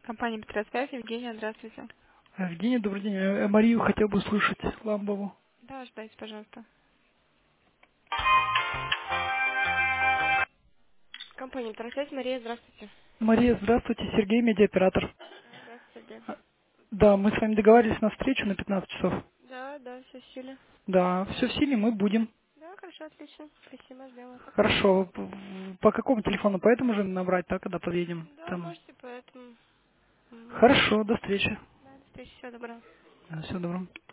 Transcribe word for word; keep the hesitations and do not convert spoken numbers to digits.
Компания Петросвязь, Евгения, здравствуйте. Евгений, добрый день. Э, Марию хотел бы услышать, Ламбову. Да, ждайте, пожалуйста. Компания Петросвязь, Мария, здравствуйте. Мария, здравствуйте. Сергей, медиаоператор. А, Здравствуйте, Сергей. А, Да, мы с вами договорились на встречу на пятнадцать часов. Да, да, все в силе. Да, все в силе, мы будем. Да, хорошо, отлично. Спасибо, ждем вас. Хорошо. П- По какому телефону? По этому же набрать, так, когда подъедем? Да, Там. можете, поэтому... м, Хорошо, до встречи. Да, до встречи, всего доброго. Всего доброго.